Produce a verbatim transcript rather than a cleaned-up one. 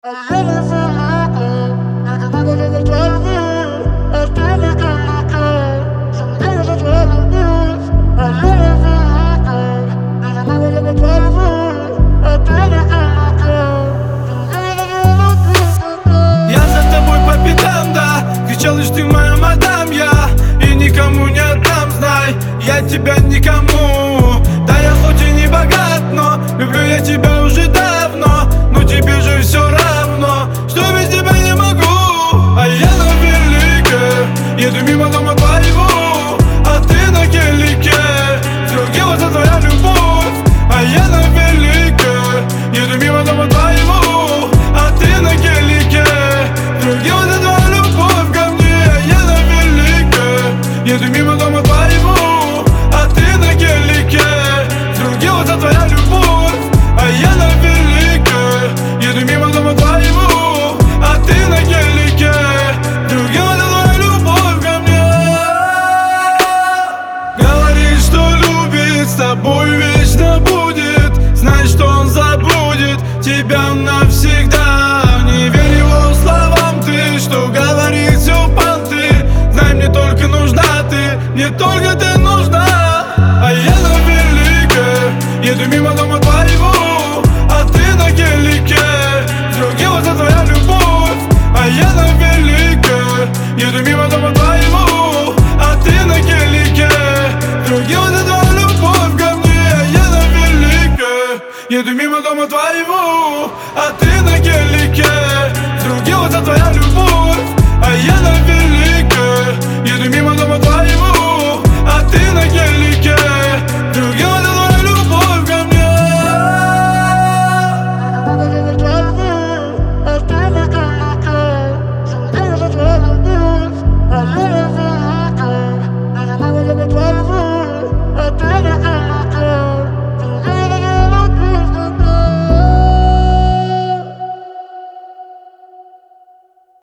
за тобой по пятам, да, кричал лишь ты моя мадам, я и никому не отдам, знай, я тебя никому. Да я хоть и не богат, но люблю я тебя уже, да.